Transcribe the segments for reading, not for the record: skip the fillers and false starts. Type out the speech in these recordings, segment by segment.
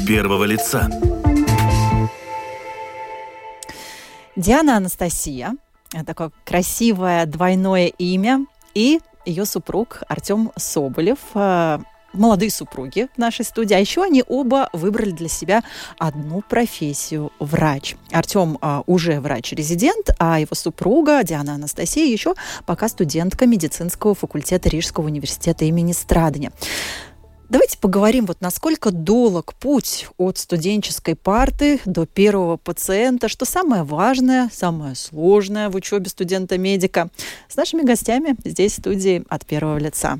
первого лица. Диана Анастасия. Такое красивое двойное имя. И ее супруг Артем Соболев. Молодые супруги в нашей студии. А еще они оба выбрали для себя одну профессию – врач. Артем уже врач-резидент, а его супруга Диана Анастасия еще пока студентка медицинского факультета Рижского университета имени Страдания. Давайте поговорим, насколько долг путь от студенческой парты до первого пациента, что самое важное, самое сложное в учебе студента-медика. С нашими гостями здесь в студии от первого лица.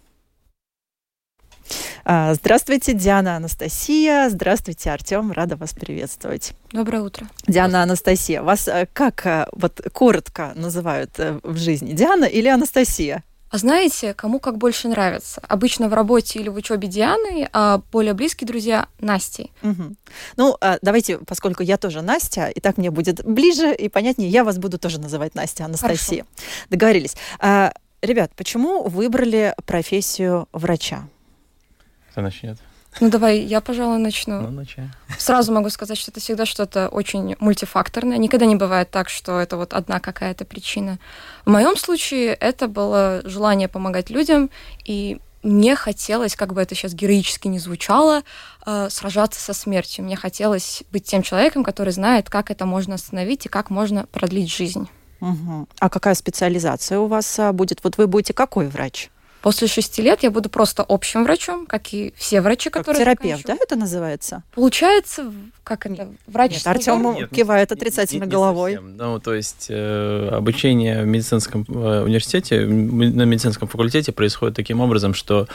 Здравствуйте, Диана Анастасия. Здравствуйте, Артем. Рада вас приветствовать. Доброе утро. Диана Анастасия. Вас как коротко называют в жизни? Диана или Анастасия? А знаете, кому как больше нравится? Обычно в работе или в учебе Дианой, а более близкие друзья Настей. Угу. Давайте, поскольку я тоже Настя, и так мне будет ближе и понятнее, я вас буду тоже называть Настя, Анастасия. Хорошо. Договорились. Ребят, почему выбрали профессию врача? Кто начнет? Давай, я, пожалуй, начну. Начинай. Сразу могу сказать, что это всегда что-то очень мультифакторное. Никогда не бывает так, что это одна какая-то причина. В моем случае это было желание помогать людям, и мне хотелось, как бы это сейчас героически не звучало, сражаться со смертью. Мне хотелось быть тем человеком, который знает, как это можно остановить и как можно продлить жизнь. Угу. А какая специализация у вас будет? Вы будете какой врач? После 6 лет я буду просто общим врачом, как и все врачи, которые... Как терапевт, да, это называется? Получается, как это, врач... Нет, Артем кивает отрицательно головой. То есть обучение в медицинском университете, на медицинском факультете происходит таким образом, что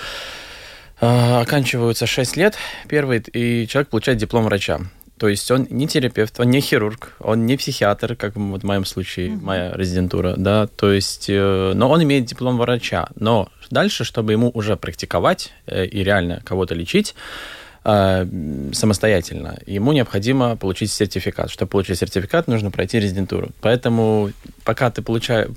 оканчиваются 6 лет первый, и человек получает диплом врача. То есть он не терапевт, он не хирург, он не психиатр, как в моем случае, моя резидентура, да, то есть, но он имеет диплом врача. Но дальше, чтобы ему уже практиковать и реально кого-то лечить самостоятельно, ему необходимо получить сертификат. Чтобы получить сертификат, нужно пройти резидентуру. Поэтому пока ты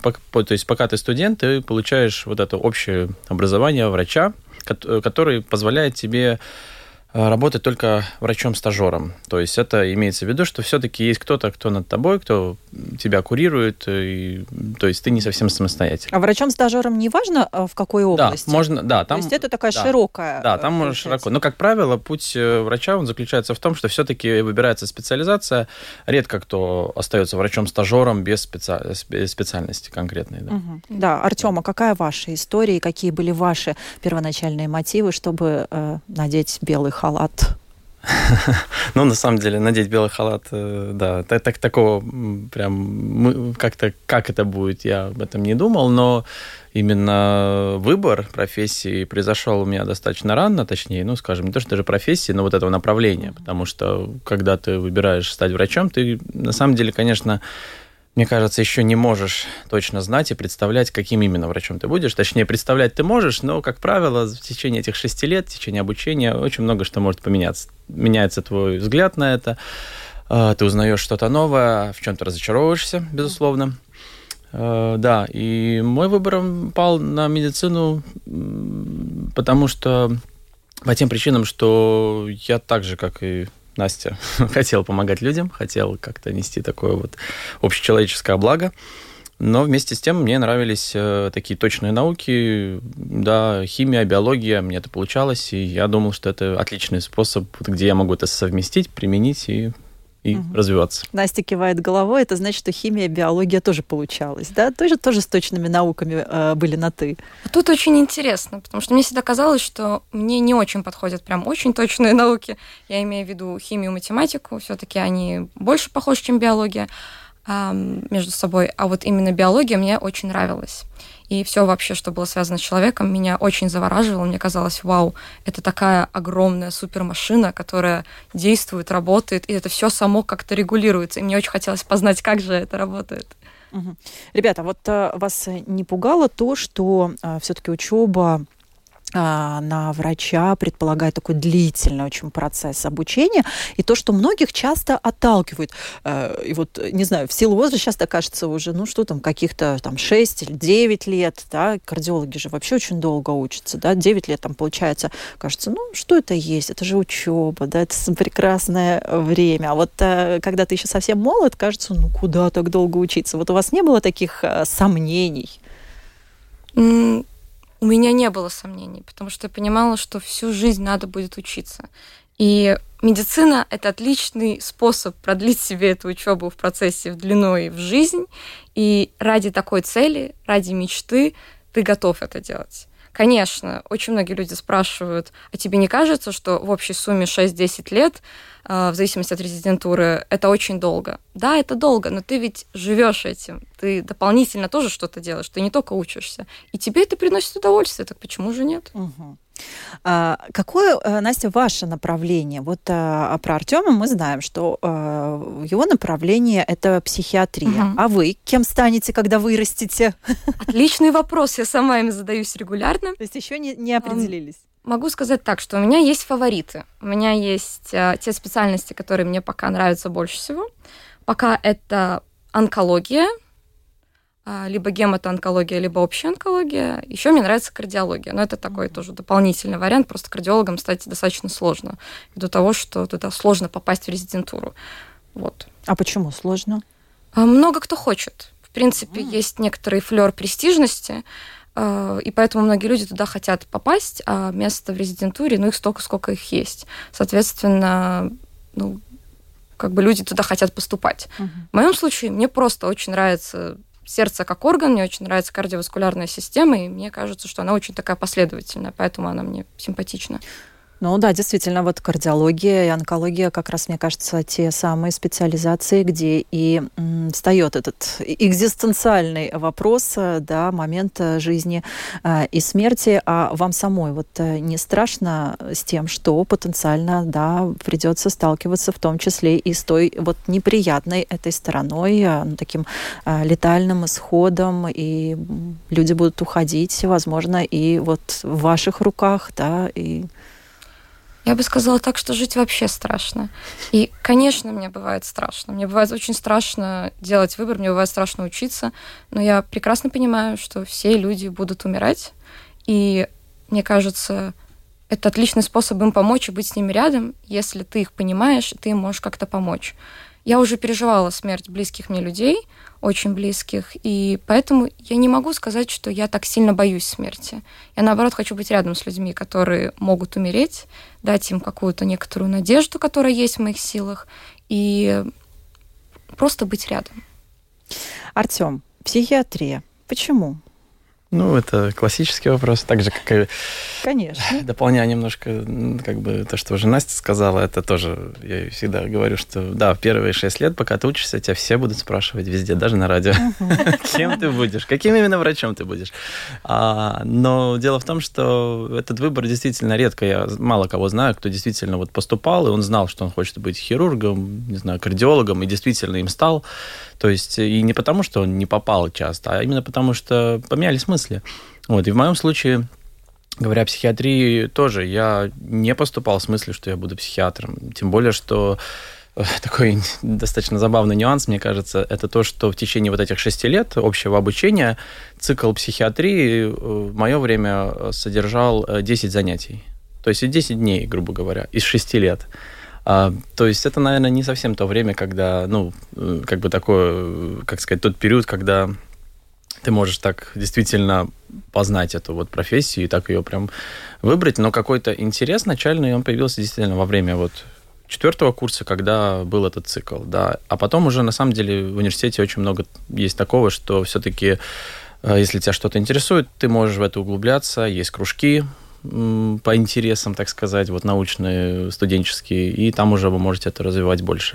студент, ты получаешь это общее образование врача, который позволяет тебе работать только врачом-стажером. То есть это имеется в виду, что все-таки есть кто-то, кто над тобой, кто тебя курирует, то есть ты не совсем самостоятельный. А врачом-стажером не важно, в какой области? Да, можно, да. То есть это такая широкая... Да, там можно широко. Но, как правило, путь врача, он заключается в том, что все-таки выбирается специализация. Редко кто остается врачом-стажером без специальности конкретной. Да, Да. Артем, а какая ваша история и какие были ваши первоначальные мотивы, чтобы надеть белый халат? На самом деле, надеть белый халат, да, такого прям, как это будет, я об этом не думал, но именно выбор профессии произошел у меня достаточно рано, точнее, не то, что даже профессии, но этого направления, потому что, когда ты выбираешь стать врачом, ты, на самом деле, конечно, мне кажется, еще не можешь точно знать и представлять, каким именно врачом ты будешь. Точнее, представлять ты можешь, но, как правило, в течение этих 6 лет, в течение обучения, очень много что может поменяться. Меняется твой взгляд на это, ты узнаешь что-то новое, в чем-то разочаровываешься, безусловно. Да, и мой выбор пал на медицину, потому что по тем причинам, что я так же, как и Настя, хотел помогать людям, хотел как-то нести такое общечеловеческое благо, но вместе с тем мне нравились такие точные науки, да, химия, биология, мне это получалось, и я думал, что это отличный способ, где я могу это совместить, применить и развиваться. Настя кивает головой, это значит, что химия, биология тоже получалась, да? Тоже с точными науками были на «ты». Тут очень интересно, потому что мне всегда казалось, что мне не очень подходят прям очень точные науки. Я имею в виду химию, математику, все-таки они больше похожи, чем биология между собой. А именно биология мне очень нравилась. И все вообще, что было связано с человеком, меня очень завораживало. Мне казалось, вау, это такая огромная супермашина, которая действует, работает, и это все само как-то регулируется. И мне очень хотелось познать, как же это работает. Ребята, вас не пугало то, что все-таки учеба на врача предполагает такой длительный очень процесс обучения, и то, что многих часто отталкивает. И вот, не знаю, в силу возраста сейчас кажется уже, каких-то 6 или 9 лет, да, кардиологи же вообще очень долго учатся, да, 9 лет получается, кажется, что это есть, это же учеба, да, это прекрасное время. А вот когда ты еще совсем молод, кажется, куда так долго учиться? Вот у вас не было таких сомнений? У меня не было сомнений, потому что я понимала, что всю жизнь надо будет учиться. И медицина – это отличный способ продлить себе эту учебу в процессе в длину и в жизнь. И ради такой цели, ради мечты ты готов это делать. Конечно, очень многие люди спрашивают, а тебе не кажется, что в общей сумме 6-10 лет, в зависимости от резидентуры, это очень долго? Да, это долго, но ты ведь живешь этим, ты дополнительно тоже что-то делаешь, ты не только учишься, и тебе это приносит удовольствие, так почему же нет? Угу. Какое, Настя, ваше направление? Вот про Артема мы знаем, что его направление – это психиатрия. Угу. А вы кем станете, когда вырастете? Отличный вопрос, я сама им задаюсь регулярно. То есть еще не определились? Могу сказать так, что у меня есть фавориты. У меня есть те специальности, которые мне пока нравятся больше всего. Пока это онкология, либо гематоонкология, либо общая онкология. Еще мне нравится кардиология, но это такой тоже дополнительный вариант. Просто кардиологом стать достаточно сложно, ввиду того, что туда сложно попасть в резидентуру. Вот. А почему сложно? Много кто хочет. В принципе, есть некоторый флёр престижности, и поэтому многие люди туда хотят попасть, а место в резидентуре, их столько, сколько их есть. Соответственно, люди туда хотят поступать. В моем случае мне просто очень нравится сердце как орган, мне очень нравится кардиоваскулярная система, и мне кажется, что она очень такая последовательная, поэтому она мне симпатична. Да, действительно, вот кардиология и онкология как раз, мне кажется, те самые специализации, где и встает этот экзистенциальный вопрос, да, момент жизни и смерти. А вам самой не страшно с тем, что потенциально, да, придется сталкиваться в том числе и с той неприятной этой стороной, таким летальным исходом, и люди будут уходить, возможно, и в ваших руках, да, и... Я бы сказала так, что жить вообще страшно. И, конечно, мне бывает страшно. Мне бывает очень страшно делать выбор, мне бывает страшно учиться, но я прекрасно понимаю, что все люди будут умирать, и мне кажется, это отличный способ им помочь и быть с ними рядом, если ты их понимаешь, и ты им можешь как-то помочь. Я уже переживала смерть близких мне людей, очень близких, и поэтому я не могу сказать, что я так сильно боюсь смерти. Я, наоборот, хочу быть рядом с людьми, которые могут умереть, дать им какую-то некоторую надежду, которая есть в моих силах, и просто быть рядом. Артём, психиатрия. Почему? Это классический вопрос, так же, как и... Конечно. Дополняя немножко, то, что уже Настя сказала, это тоже, я всегда говорю, что, да, в первые 6 лет, пока ты учишься, тебя все будут спрашивать везде, даже на радио, кем ты будешь, каким именно врачом ты будешь. Но дело в том, что этот выбор действительно редко, я мало кого знаю, кто действительно поступал, и он знал, что он хочет быть хирургом, не знаю, кардиологом, и действительно им стал. То есть, и не потому, что он не попал часто, а именно потому, что поменялись мысли. И в моем случае, говоря о психиатрии, тоже я не поступал в смысле, что я буду психиатром. Тем более, что такой достаточно забавный нюанс, мне кажется, это то, что в течение этих 6 лет общего обучения цикл психиатрии в мое время содержал 10 занятий. То есть 10 дней, грубо говоря, из 6 лет. То есть это, наверное, не совсем то время, когда, такое, тот период, когда ты можешь так действительно познать эту профессию и так ее прям выбрать, но какой-то интерес начальный, он появился действительно во время 4-го курса, когда был этот цикл, да. А потом уже, на самом деле, в университете очень много есть такого, что все-таки, если тебя что-то интересует, ты можешь в это углубляться, есть кружки по интересам, так сказать, научные, студенческие, и там уже вы можете это развивать больше.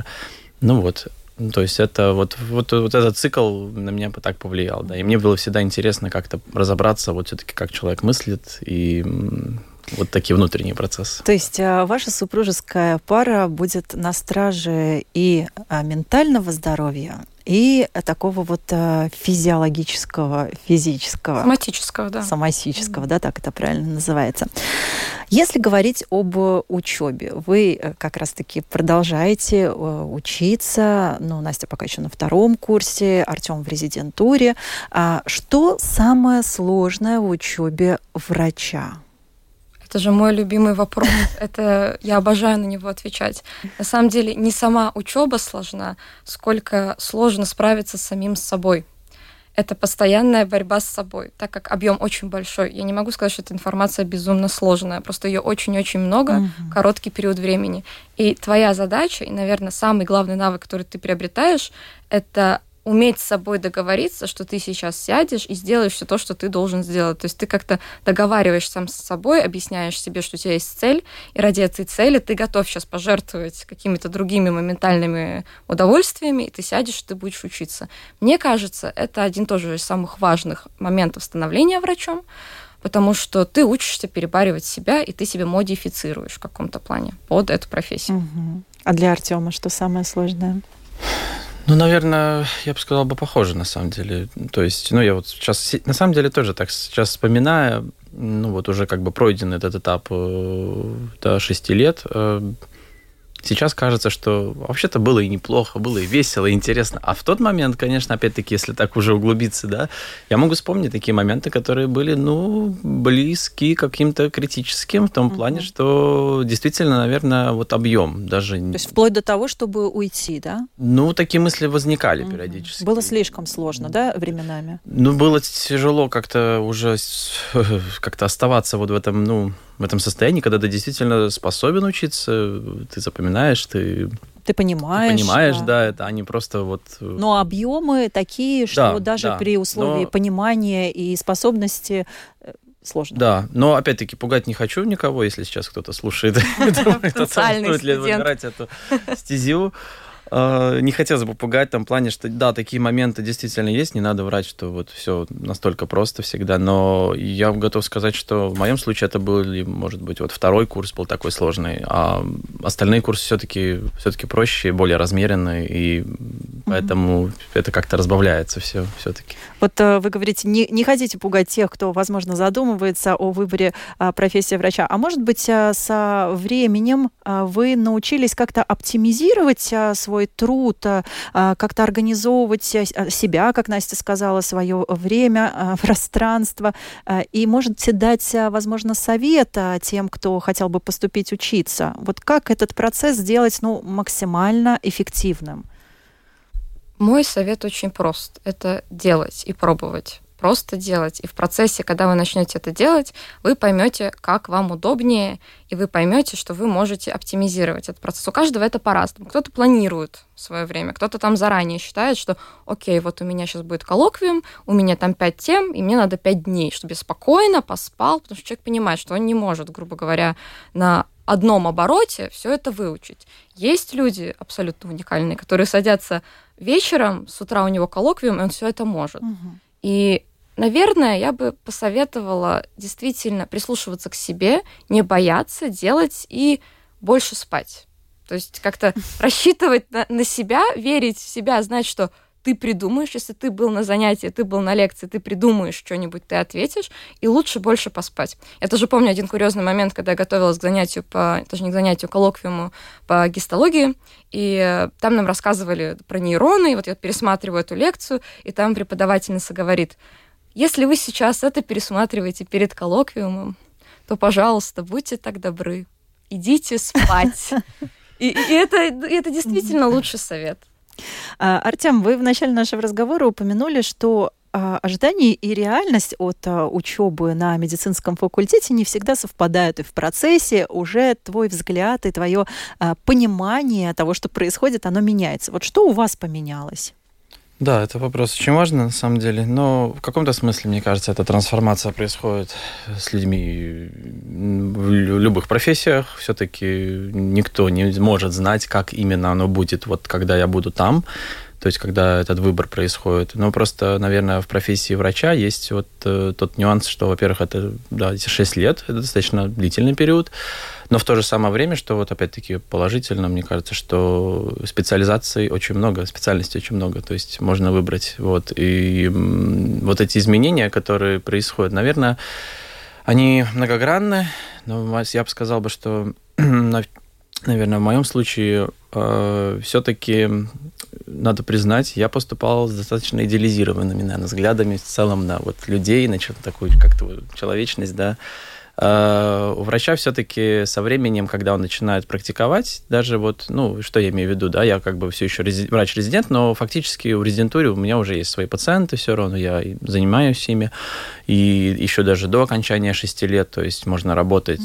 То есть это этот цикл на меня так повлиял, да, и мне было всегда интересно как-то разобраться все-таки, как человек мыслит, и Вот такие внутренние процессы. То есть ваша супружеская пара будет на страже и ментального здоровья, и такого вот физиологического, физического. Соматического, да. Соматического, да, так это правильно называется. Если говорить об учебе, вы как раз-таки продолжаете учиться, ну, Настя пока еще на 2-м курсе, Артем в резидентуре. Что самое сложное в учебе врача? Это же мой любимый вопрос. Это я обожаю на него отвечать. На самом деле не сама учеба сложна, сколько сложно справиться с самим собой. Это постоянная борьба с собой, так как объем очень большой. Я не могу сказать, что эта информация безумно сложная, просто ее очень-очень много, короткий период времени. И твоя задача, и, наверное, самый главный навык, который ты приобретаешь, это уметь с собой договориться, что ты сейчас сядешь и сделаешь все то, что ты должен сделать. То есть ты как-то договариваешь сам с собой, объясняешь себе, что у тебя есть цель, и ради этой цели ты готов сейчас пожертвовать какими-то другими моментальными удовольствиями, и ты сядешь, и ты будешь учиться. Мне кажется, это один тоже из самых важных моментов становления врачом, потому что ты учишься перебаривать себя, и ты себя модифицируешь в каком-то плане под эту профессию. А для Артема что самое сложное? Ну, наверное, я бы сказал, похоже, на самом деле. То есть, я вот сейчас, на самом деле, тоже так сейчас вспоминаю, вот уже как бы пройден этот этап до 6 лет. Сейчас кажется, что вообще-то было и неплохо, было и весело, и интересно. А в тот момент, конечно, опять-таки, если так уже углубиться, да, я могу вспомнить такие моменты, которые были, близки к каким-то критическим, в том плане, что действительно, наверное, вот объем даже... То есть вплоть до того, чтобы уйти, да? Такие мысли возникали периодически. Было слишком сложно, да, временами? Было тяжело как-то уже оставаться вот в этом состоянии, когда ты действительно способен учиться, ты запоминаешь, ты понимаешь, да, это они просто вот... Но объемы такие, что даже при условии понимания и способности сложно. Да, но опять-таки пугать не хочу никого, если сейчас кто-то слушает. Потенциальный студент. Выбирать эту стезю. Не хотелось бы пугать в том плане, что да, такие моменты действительно есть, не надо врать, что вот все настолько просто всегда, но я готов сказать, что в моем случае это был, может быть, вот 2-й курс был такой сложный, а остальные курсы все-таки проще, более размеренные, и поэтому это как-то разбавляется все-таки. Вот вы говорите, не хотите пугать тех, кто, возможно, задумывается о выборе профессии врача, а может быть, со временем вы научились как-то оптимизировать свой труд, как-то организовывать себя, как Настя сказала, свое время, пространство, и можете дать, возможно, совет тем, кто хотел бы поступить учиться. Вот как этот процесс сделать, максимально эффективным? Мой совет очень прост. Это делать и пробовать. Просто делать. И в процессе, когда вы начнете это делать, вы поймете, как вам удобнее, и вы поймете, что вы можете оптимизировать этот процесс. У каждого это по-разному. Кто-то планирует свое время, кто-то там заранее считает, что окей, вот у меня сейчас будет коллоквиум, у меня там 5 тем, и мне надо 5 дней, чтобы я спокойно поспал, потому что человек понимает, что он не может, грубо говоря, на одном обороте все это выучить. Есть люди абсолютно уникальные, которые садятся вечером, с утра у него коллоквиум, и он все это может. И, наверное, я бы посоветовала действительно прислушиваться к себе, не бояться, делать и больше спать. То есть как-то рассчитывать на себя, верить в себя, знать, что ты придумаешь, если ты был на занятии, ты был на лекции, ты придумаешь что-нибудь, ты ответишь, и лучше больше поспать. Я тоже помню один курьезный момент, когда я готовилась к занятию, даже не к занятию, к коллоквиуму по гистологии, и там нам рассказывали про нейроны, и вот я пересматриваю эту лекцию, и там преподавательница говорит: если вы сейчас это пересматриваете перед коллоквиумом, то, пожалуйста, будьте так добры, идите спать. И это действительно лучший совет. Артем, вы в начале нашего разговора упомянули, что ожидания и реальность от учебы на медицинском факультете не всегда совпадают, и в процессе уже твой взгляд и твое понимание того, что происходит, оно меняется. Вот что у вас поменялось? Да, это вопрос очень важный, на самом деле, но в каком-то смысле, мне кажется, эта трансформация происходит с людьми в любых профессиях. Все-таки никто не может знать, как именно оно будет, вот когда я буду там. То то есть когда этот выбор происходит. Но просто, наверное, в профессии врача есть вот тот нюанс, что, во-первых, это, да, эти 6 лет, это достаточно длительный период, но в то же самое время, что вот опять-таки положительно, мне кажется, что специализаций очень много, специальностей очень много, то есть можно выбрать. Вот. И вот эти изменения, которые происходят, наверное, они многогранны, но я бы сказал, что, наверное, в моем случае все-таки надо признать, я поступал с достаточно идеализированными, наверное, взглядами в целом на вот людей, на такую как-то человечность, да. У врача все-таки со временем, когда он начинает практиковать, даже вот, ну, что я имею в виду, да, я как бы все еще врач-резидент, но фактически в резидентуре у меня уже есть свои пациенты все равно, я занимаюсь ими, и еще даже до окончания 6 лет, то есть можно работать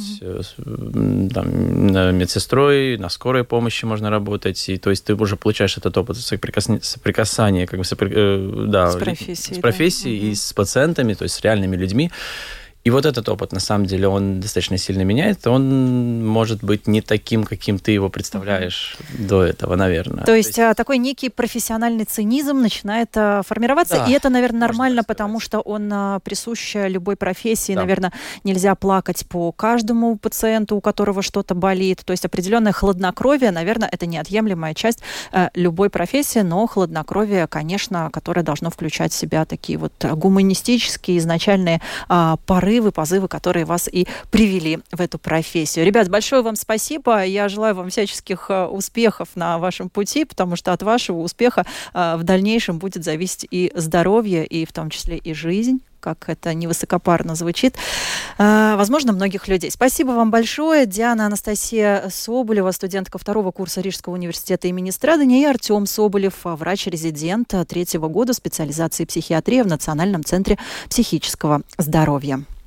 там, медсестрой, на скорой помощи можно работать, и то есть ты уже получаешь этот опыт соприкасания как бы, с профессией и с пациентами, то есть с реальными людьми. И вот этот опыт, на самом деле, он достаточно сильно меняет. Он может быть не таким, каким ты его представляешь до этого, наверное. То есть такой некий профессиональный цинизм начинает формироваться. Да, и это, наверное, нормально, потому что он присущ любой профессии. Да. Наверное, нельзя плакать по каждому пациенту, у которого что-то болит. То есть определенное хладнокровие, наверное, это неотъемлемая часть любой профессии, но хладнокровие, конечно, которое должно включать в себя такие вот гуманистические изначальные позывы, которые вас и привели в эту профессию. Ребят, большое вам спасибо. Я желаю вам всяческих успехов на вашем пути, потому что от вашего успеха в дальнейшем будет зависеть и здоровье, и в том числе и жизнь, как это невысокопарно звучит, возможно, многих людей. Спасибо вам большое. Диана Анастасия Соболева, студентка 2-го курса Рижского университета имени Страдания, и Артем Соболев, врач-резидент 3-го года специализации психиатрия в Национальном центре психического здоровья.